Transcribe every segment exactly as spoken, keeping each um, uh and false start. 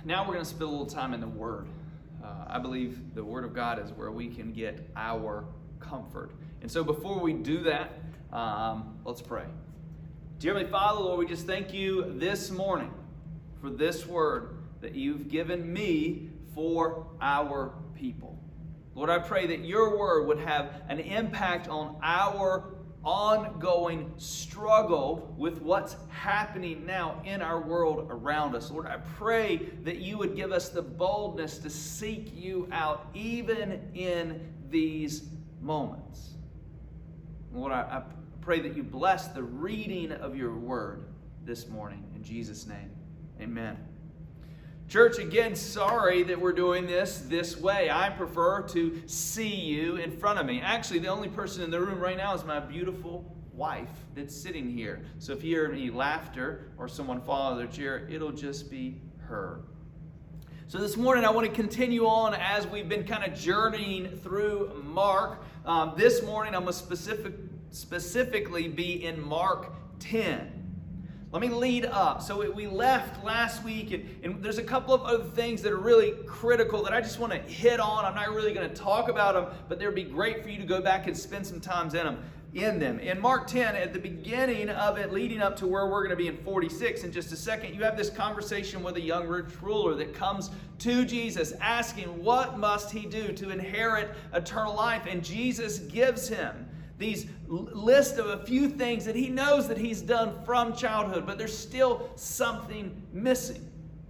now we're going to spend a little time in the Word. Uh, I believe the Word of God is where we can get our comfort. And so before we do that, um, let's pray. Dear Heavenly Father, Lord, we just thank you this morning for this word that you've given me for our people. Lord, I pray that your word would have an impact on our ongoing struggle with what's happening now in our world around us. Lord, I pray that you would give us the boldness to seek you out even in these moments. Lord, I, I pray that you bless the reading of your word this morning. In Jesus' name, amen. Church, again, sorry that we're doing this this way. I prefer to see you in front of me. Actually, the only person in the room right now is my beautiful wife that's sitting here. So if you hear any laughter or someone fall out of their chair, it'll just be her. So this morning I want to continue on as we've been kind of journeying through Mark. Um, this morning I'm going to specific, specifically be in Mark ten. Let me lead up. So we left last week, and, and there's a couple of other things that are really critical that I just want to hit on. I'm not really going to talk about them, but they'd be great for you to go back and spend some time in them. In them. In Mark ten, at the beginning of it, leading up to where we're going to be in forty-six in just a second, you have this conversation with a young rich ruler that comes to Jesus asking, what must he do to inherit eternal life? And Jesus gives him these list of a few things that he knows that he's done from childhood, but there's still something missing.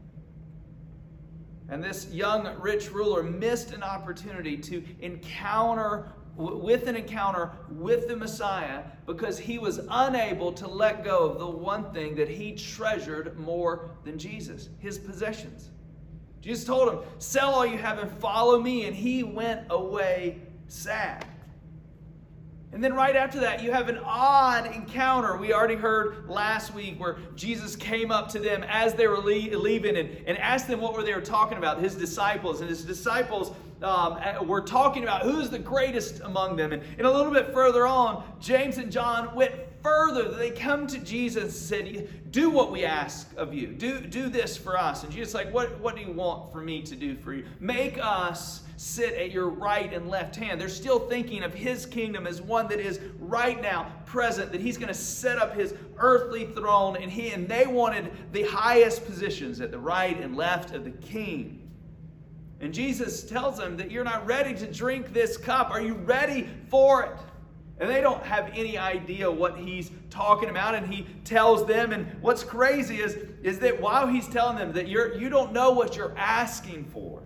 And this young rich ruler missed an opportunity to encounter with an encounter with the Messiah because he was unable to let go of the one thing that he treasured more than Jesus, his possessions. Jesus told him, sell all you have and follow me, and he went away sad. And then right after that, you have an odd encounter. We already heard last week where Jesus came up to them as they were leaving and, and asked them what were they were talking about, his disciples. And his disciples um, were talking about who's the greatest among them. And, and a little bit further on, James and John went further. They come to Jesus and said, do what we ask of you. Do, do this for us. And Jesus is like, what, what do you want for me to do for you? Make us sit at your right and left hand. They're still thinking of his kingdom as one that is right now present, that he's going to set up his earthly throne, and he and they wanted the highest positions at the right and left of the king. And Jesus tells them that you're not ready to drink this cup. Are you ready for it? And they don't have any idea what he's talking about, and he tells them, and what's crazy is, is that while he's telling them that you're you don't know what you're asking for,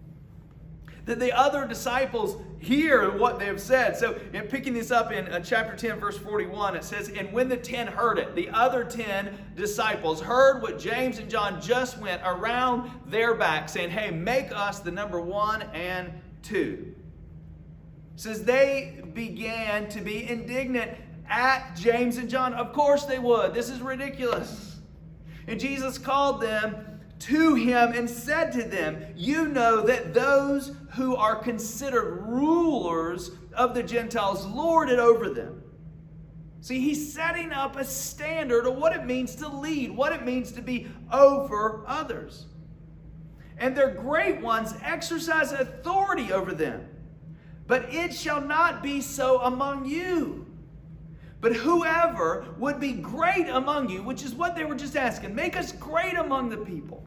that the other disciples hear what they have said. So in picking this up in uh, chapter ten, verse forty-one, it says, and when the ten heard it, the other ten disciples heard what James and John just went around their back, saying, hey, make us the number one and two. It says they began to be indignant at James and John. Of course they would. This is ridiculous. And Jesus called them to him and said to them, you know that those who are considered rulers of the Gentiles lord it over them. See, he's setting up a standard of what it means to lead, what it means to be over others. And their great ones exercise authority over them. But it shall not be so among you. But whoever would be great among you, which is what they were just asking, make us great among the people.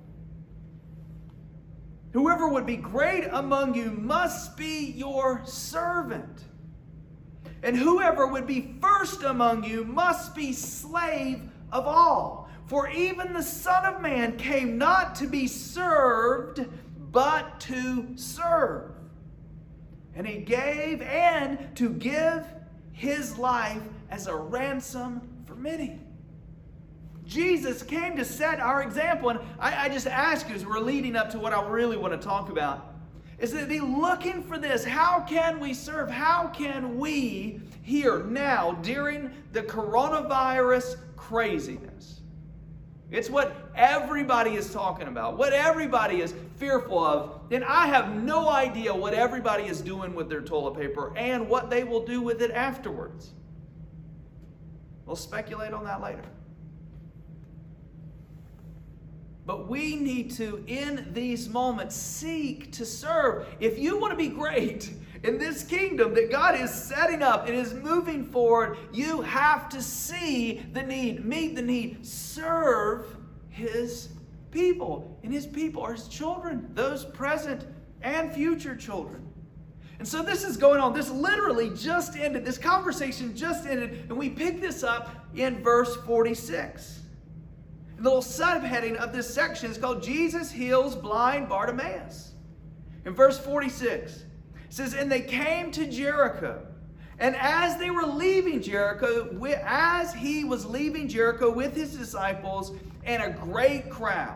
Whoever would be great among you must be your servant. And whoever would be first among you must be slave of all. For even the Son of Man came not to be served, but to serve. And he gave and to give his life as a ransom for many. Jesus came to set our example. And I, I just ask you as we're leading up to what I really want to talk about, is that be looking for this. How can we serve? How can we here now during the coronavirus craziness? It's what everybody is talking about, what everybody is fearful of. And I have no idea what everybody is doing with their toilet paper and what they will do with it afterwards. We'll speculate on that later. But we need to, in these moments, seek to serve. If you want to be great in this kingdom that God is setting up and is moving forward, you have to see the need, meet the need, serve His people. And His people are His children, those present and future children. And so this is going on. This literally just ended. This conversation just ended. And we pick this up in verse forty-six. The little subheading of this section is called Jesus Heals Blind Bartimaeus. In verse forty-six, it says, "And they came to Jericho. And as they were leaving Jericho, as he was leaving Jericho with his disciples and a great crowd,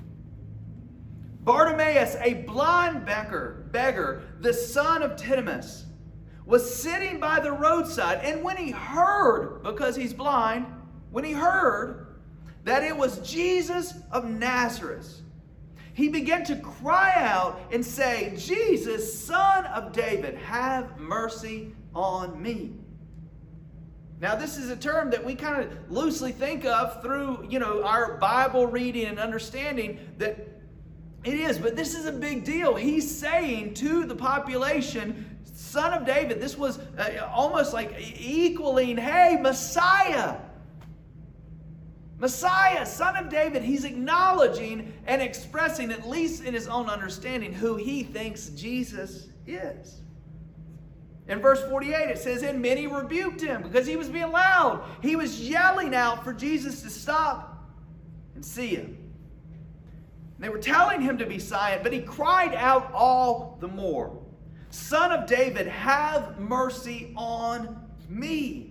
Bartimaeus, a blind beggar, beggar, the son of Timaeus, was sitting by the roadside. And when he heard, because he's blind, when he heard that it was Jesus of Nazareth, he began to cry out and say, 'Jesus, Son of David, have mercy on me.'" Now, this is a term that we kind of loosely think of through, you know, our Bible reading and understanding that it is, but this is a big deal. He's saying to the population, Son of David. This was uh, almost like equaling, hey, Messiah. Messiah, Son of David. He's acknowledging and expressing, at least in his own understanding, who he thinks Jesus is. In verse forty-eight, it says, "And many rebuked him," because he was being loud. He was yelling out for Jesus to stop and see him. They were telling him to be silent, but he cried out all the more, "Son of David, have mercy on me."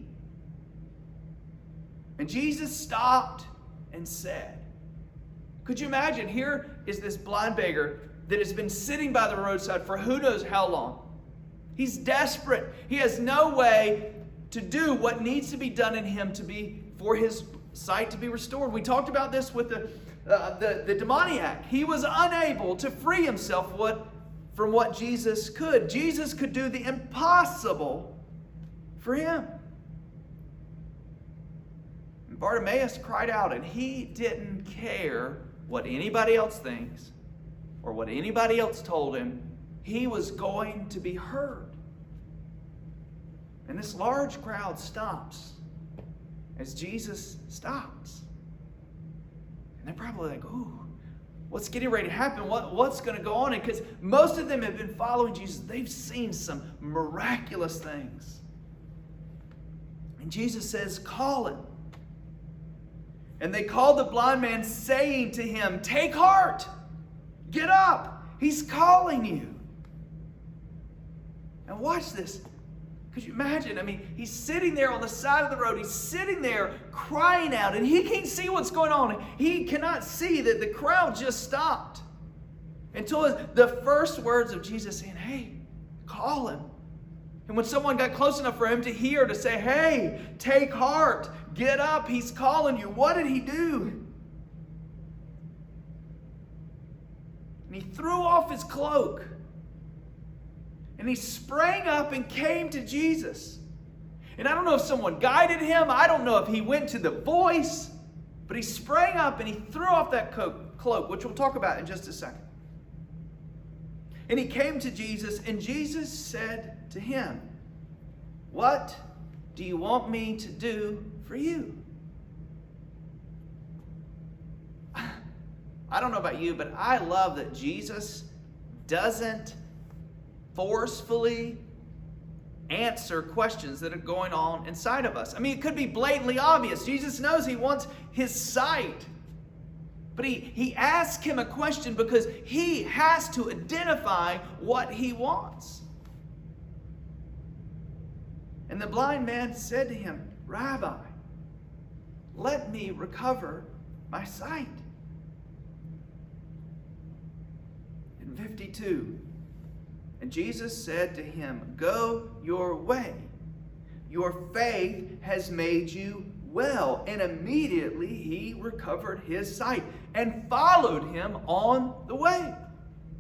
And Jesus stopped and said, could you imagine? Here is this blind beggar that has been sitting by the roadside for who knows how long. He's desperate. He has no way to do what needs to be done in him to be for his sight to be restored. We talked about this with the Uh, the, the demoniac. He was unable to free himself what, from what Jesus could. Jesus could do the impossible for him. And Bartimaeus cried out, and he didn't care what anybody else thinks or what anybody else told him. He was going to be heard. And this large crowd stops as Jesus stops. And they're probably like, ooh, what's getting ready to happen? What, what's going to go on? Because most of them have been following Jesus. They've seen some miraculous things. And Jesus says, call him. And they called the blind man, saying to him, take heart, get up. He's calling you. Now watch this. Could you imagine? I mean, he's sitting there on the side of the road. He's sitting there crying out, and he can't see what's going on. He cannot see that the crowd just stopped until the first words of Jesus saying, hey, call him. And when someone got close enough for him to hear, to say, hey, take heart, get up, he's calling you. What did he do? And he threw off his cloak. And he sprang up and came to Jesus. And I don't know if someone guided him. I don't know if he went to the voice. But he sprang up and he threw off that cloak, which we'll talk about in just a second. And he came to Jesus, and Jesus said to him, what do you want me to do for you? I don't know about you, but I love that Jesus doesn't forcefully answer questions that are going on inside of us. I mean, it could be blatantly obvious. Jesus knows he wants his sight. But he, he asks him a question because he has to identify what he wants. And the blind man said to him, Rabbi, let me recover my sight. In fifty-two, and Jesus said to him, go your way. Your faith has made you well. And immediately he recovered his sight and followed him on the way.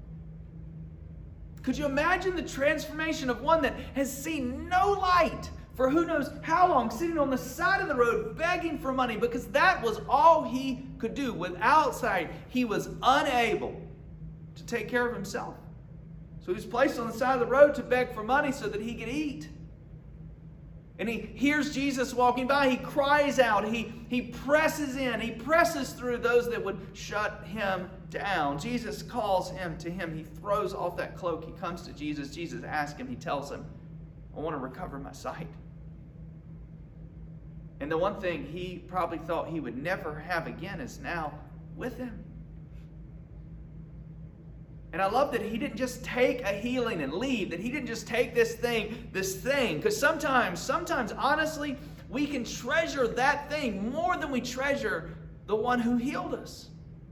Could you imagine the transformation of one that has seen no light for who knows how long, sitting on the side of the road begging for money, because that was all he could do. Without sight, he was unable to take care of himself. So he was placed on the side of the road to beg for money so that he could eat. And he hears Jesus walking by. He cries out. He, he presses in. He presses through those that would shut him down. Jesus calls him to him. He throws off that cloak. He comes to Jesus. Jesus asks him. He tells him, I want to recover my sight. And the one thing he probably thought he would never have again is now with him. And I love that he didn't just take a healing and leave, that he didn't just take this thing, this thing. Because sometimes, sometimes, honestly, we can treasure that thing more than we treasure the one who healed us.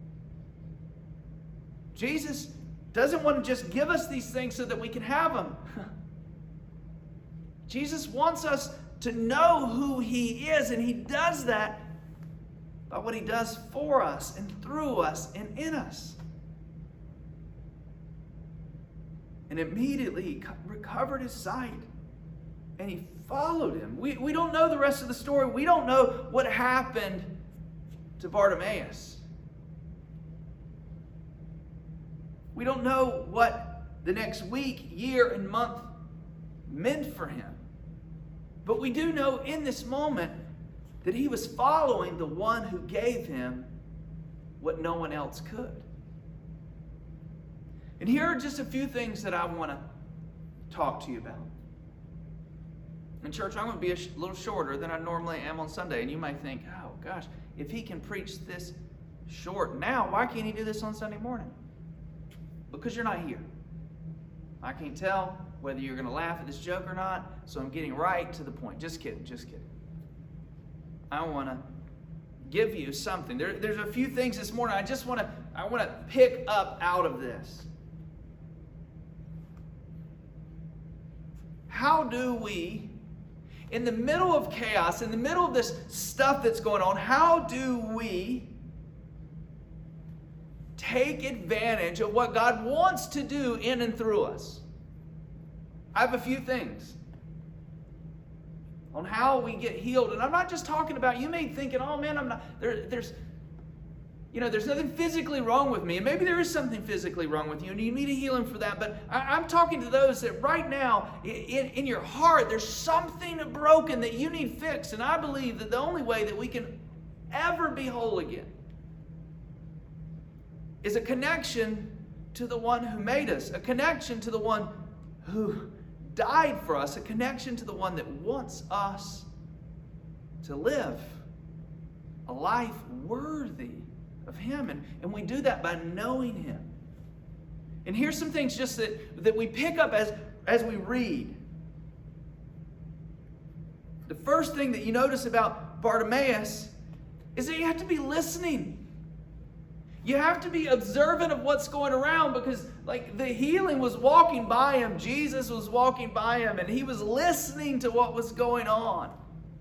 Jesus doesn't want to just give us these things so that we can have them. Jesus wants us to know who he is, and he does that by what he does for us and through us and in us. And immediately he recovered his sight and he followed him. We, we don't know the rest of the story. We don't know what happened to Bartimaeus. We don't know what the next week, year, and month meant for him. But we do know in this moment that he was following the one who gave him what no one else could. And here are just a few things that I want to talk to you about. In church, I'm going to be a sh- little shorter than I normally am on Sunday. And you might think, oh gosh, if he can preach this short now, why can't he do this on Sunday morning? Because you're not here. I can't tell whether you're going to laugh at this joke or not, so I'm getting right to the point. Just kidding, just kidding. I want to give you something. There, there's a few things this morning I just want to I want to pick up out of this. How do we, in the middle of chaos, in the middle of this stuff that's going on, how do we take advantage of what God wants to do in and through us? I have a few things on how we get healed. And I'm not just talking about, you may be thinking, oh man, I'm not, there, there's, you know, there's nothing physically wrong with me. And maybe there is something physically wrong with you and you need a healing for that. But I, I'm talking to those that right now, in, in your heart, there's something broken that you need fixed. And I believe that the only way that we can ever be whole again is a connection to the one who made us, a connection to the one who died for us, a connection to the one that wants us to live a life worthy of him. And, and we do that by knowing him. And here's some things just that, that we pick up as, as we read. The first thing that you notice about Bartimaeus is that you have to be listening. You have to be observant of what's going around, because like the healing was walking by him. Jesus was walking by him and he was listening to what was going on.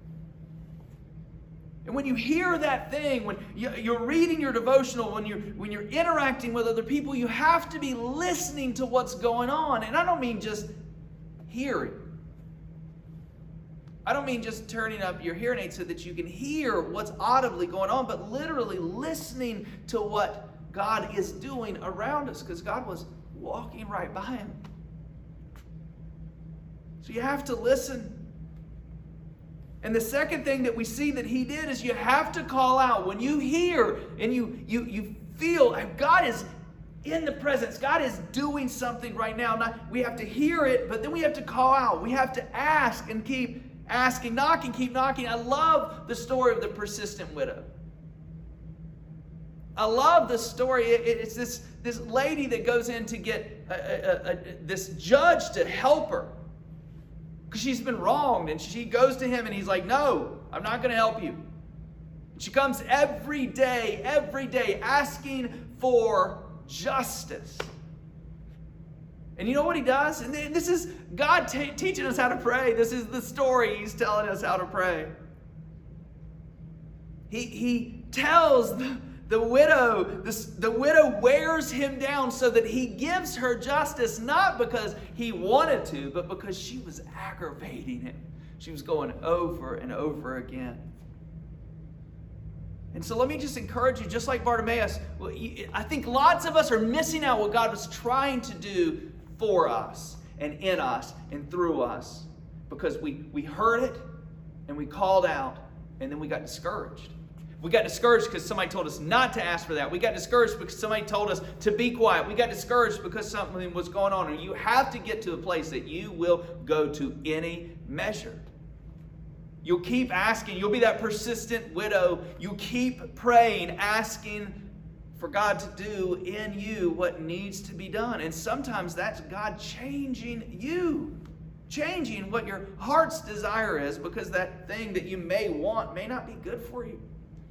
And when you hear that thing, when you're reading your devotional, when you're, when you're interacting with other people, you have to be listening to what's going on. And I don't mean just hearing. I don't mean just turning up your hearing aid so that you can hear what's audibly going on, but literally listening to what God is doing around us, because God was walking right by him. So you have to listen. And the second thing that we see that he did is you have to call out. When you hear and you, you, you feel God is in the presence, God is doing something right now. Now, we have to hear it, but then we have to call out. We have to ask and keep asking, knocking, keep knocking. I love the story of the persistent widow. I love the story. It, it's this, this lady that goes in to get a, a, a, this judge to help her, because she's been wronged. And she goes to him and he's like, no, I'm not going to help you. She comes every day, every day asking for justice. And you know what he does? And this is God t- teaching us how to pray. This is the story he's telling us how to pray. He, he tells the, the widow, this, the widow wears him down so that he gives her justice, not because he wanted to, but because she was aggravating him. She was going over and over again. And so let me just encourage you, just like Bartimaeus, I think lots of us are missing out what God was trying to do for us and in us and through us because we, we heard it and we called out and then we got discouraged. We got discouraged because somebody told us not to ask for that. We got discouraged because somebody told us to be quiet. We got discouraged because something was going on. And you have to get to a place that you will go to any measure. You'll keep asking. You'll be that persistent widow. You keep praying, asking for God to do in you what needs to be done. And sometimes that's God changing you. Changing what your heart's desire is because that thing that you may want may not be good for you.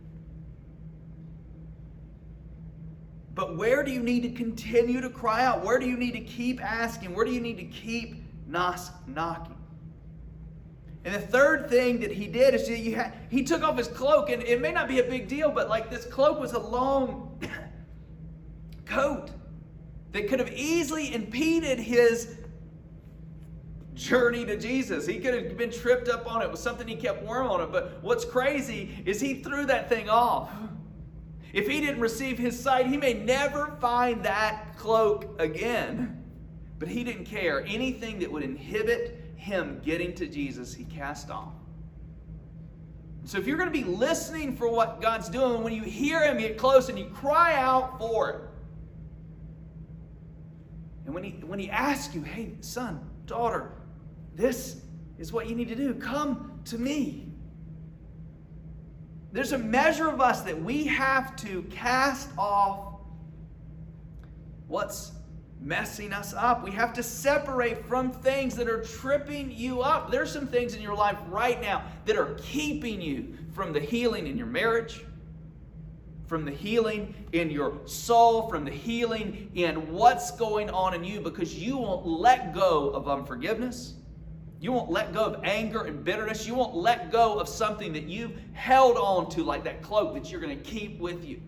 But where do you need to continue to cry out? Where do you need to keep asking? Where do you need to keep knocking? And the third thing that he did is he, had, he took off his cloak. And it may not be a big deal, but like this cloak was a long coat that could have easily impeded his journey to Jesus. He could have been tripped up on it. It was something he kept wearing on it. But what's crazy is he threw that thing off. If he didn't receive his sight, he may never find that cloak again. But he didn't care. Anything that would inhibit him getting to Jesus, he cast off. So if you're going to be listening for what God's doing, when you hear him, get close and you cry out for it. And when he, when he asks you, hey, son, daughter, this is what you need to do. Come to me. There's a measure of us that we have to cast off what's messing us up. We have to separate from things that are tripping you up. There's some things in your life right now that are keeping you from the healing in your marriage, from the healing in your soul, from the healing in what's going on in you because you won't let go of unforgiveness. You won't let go of anger and bitterness. You won't let go of something that you've held on to like that cloak that you're going to keep with you.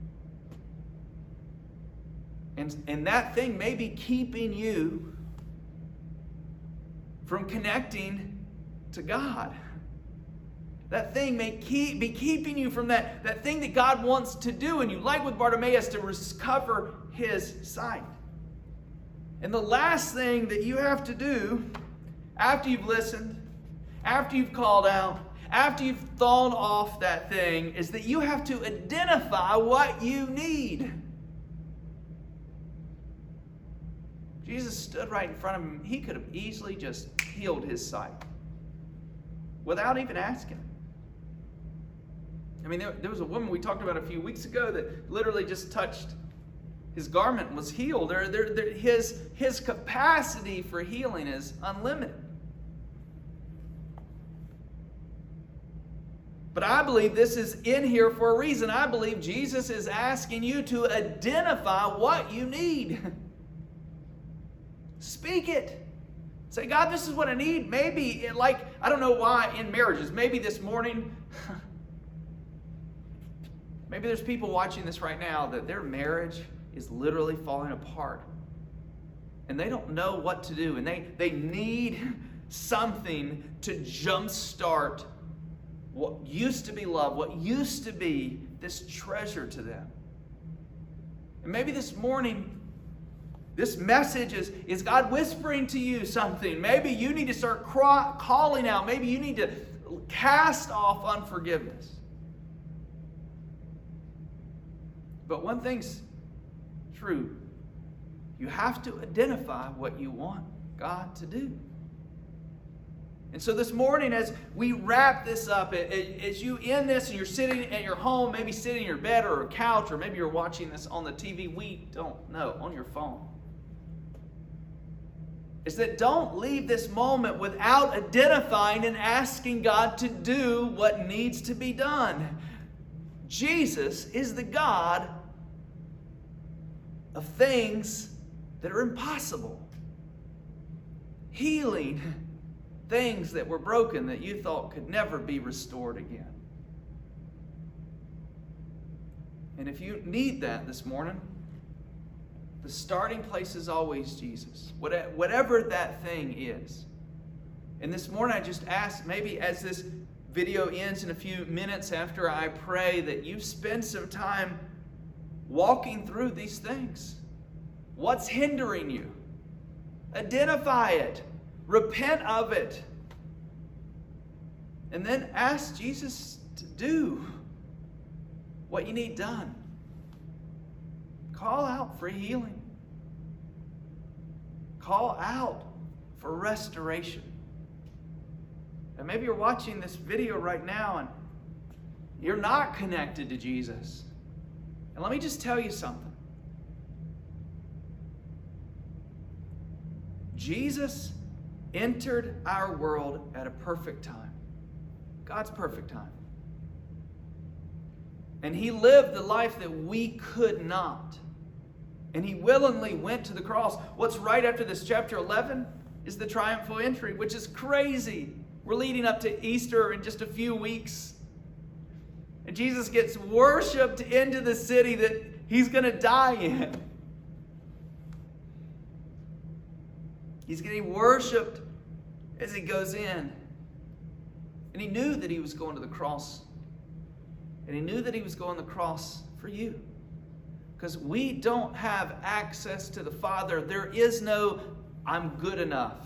And, and that thing may be keeping you from connecting to God. That thing may keep, be keeping you from that, that thing that God wants to do in you, like with Bartimaeus, to recover his sight. And the last thing that you have to do after you've listened, after you've called out, after you've thrown off that thing, is that you have to identify what you need. Jesus stood right in front of him. He could have easily just healed his sight without even asking. I mean, there, there was a woman we talked about a few weeks ago that literally just touched his garment and was healed. There, there, there, his, his capacity for healing is unlimited. But I believe this is in here for a reason. I believe Jesus is asking you to identify what you need. Speak it. Say, God, this is what I need. Maybe, it, like, I don't know why in marriages, maybe this morning, maybe there's people watching this right now that their marriage is literally falling apart. And they don't know what to do. And they, they need something to jumpstart what used to be love, what used to be this treasure to them. And maybe this morning, this message is, is God whispering to you something. Maybe you need to start cry, calling out. Maybe you need to cast off unforgiveness. But one thing's true. You have to identify what you want God to do. And so this morning, as we wrap this up, as you end this and you're sitting at your home, maybe sitting in your bed or a couch, or maybe you're watching this on the T V, we don't know, on your phone, is that don't leave this moment without identifying and asking God to do what needs to be done. Jesus is the God of things that are impossible. Healing things that were broken that you thought could never be restored again. And if you need that this morning, the starting place is always Jesus. Whatever that thing is, And this morning I just ask, maybe as this video ends in a few minutes after I pray, that you spend some time walking through these things. What's hindering you? Identify it. Repent of it. And then ask Jesus to do what you need done. Call out for healing. Call out for restoration. And maybe you're watching this video right now and you're not connected to Jesus. And let me just tell you something. Jesus entered our world at a perfect time. God's perfect time. And he lived the life that we could not. And he willingly went to the cross. What's right after this, chapter eleven, is the triumphal entry, which is crazy. We're leading up to Easter in just a few weeks. And Jesus gets worshiped into the city that he's going to die in. He's getting worshiped as he goes in. And he knew that he was going to the cross. And he knew that he was going to the cross for you. Because we don't have access to the Father. There is no, I'm good enough.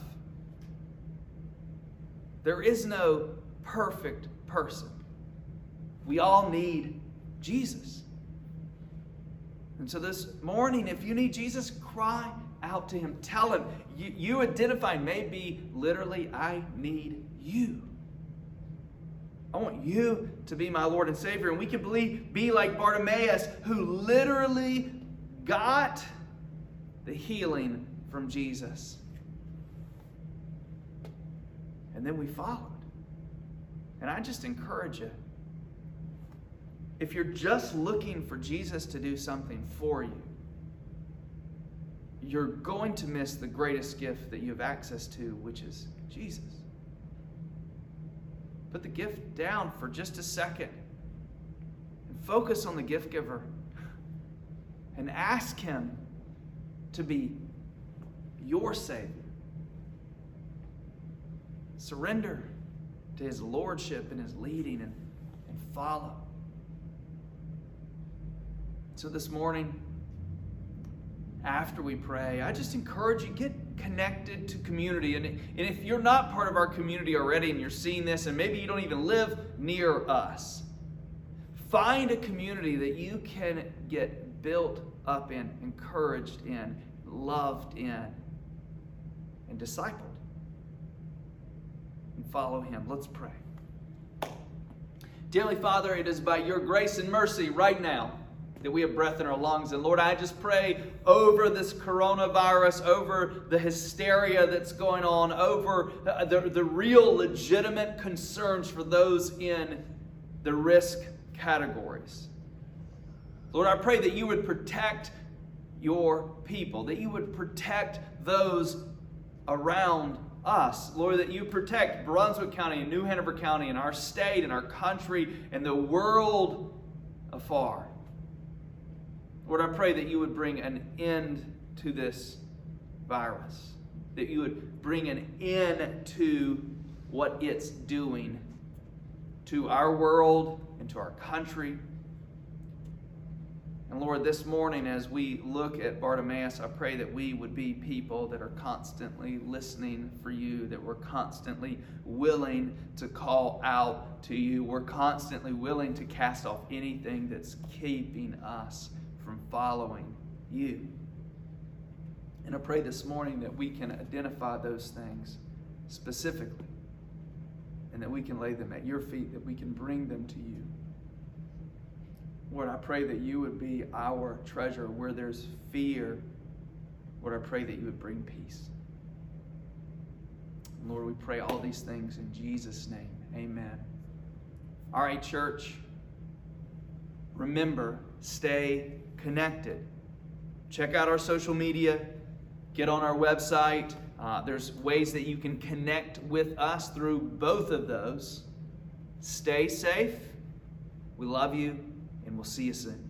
There is no perfect person. We all need Jesus. And so this morning, if you need Jesus, cry out to him. Tell him. You, you identify, maybe literally, I need you. I want you to be my Lord and Savior. And we can believe, be like Bartimaeus, who literally got the healing from Jesus. And then we followed. And I just encourage you, if you're just looking for Jesus to do something for you, you're going to miss the greatest gift that you have access to, which is Jesus. Put the gift down for just a second and focus on the gift giver and ask him to be your Savior. Surrender to his lordship and his leading and, and follow. So this morning, after we pray, I just encourage you, get connected to community. And, and if you're not part of our community already and you're seeing this, and maybe you don't even live near us, find a community that you can get built up in, encouraged in, loved in, and discipled. And follow him. Let's pray. Dearly Father, it is by your grace and mercy right now that we have breath in our lungs. And Lord, I just pray over this coronavirus, over the hysteria that's going on, over the, the real legitimate concerns for those in the risk categories. Lord, I pray that you would protect your people, that you would protect those around us. Lord, that you protect Brunswick County and New Hanover County and our state and our country and the world afar. Lord, I pray that you would bring an end to this virus, that you would bring an end to what it's doing to our world and to our country. And Lord, this morning as we look at Bartimaeus, I pray that we would be people that are constantly listening for you, that we're constantly willing to call out to you. We're constantly willing to cast off anything that's keeping us from following you. And I pray this morning that we can identify those things specifically and that we can lay them at your feet, that we can bring them to you. Lord, I pray that you would be our treasure. Where there's fear, Lord, I pray that you would bring peace. And Lord, we pray all these things in Jesus' name. Amen. All right, church. Remember, stay connected. Check out our social media. Get on our website. Uh, there's ways that you can connect with us through both of those. Stay safe. We love you, and we'll see you soon.